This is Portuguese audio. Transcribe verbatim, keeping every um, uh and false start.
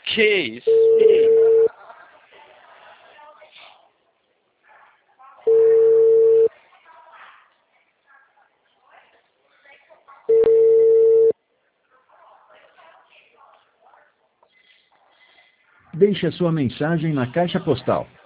Que isso? Deixe a sua mensagem na caixa postal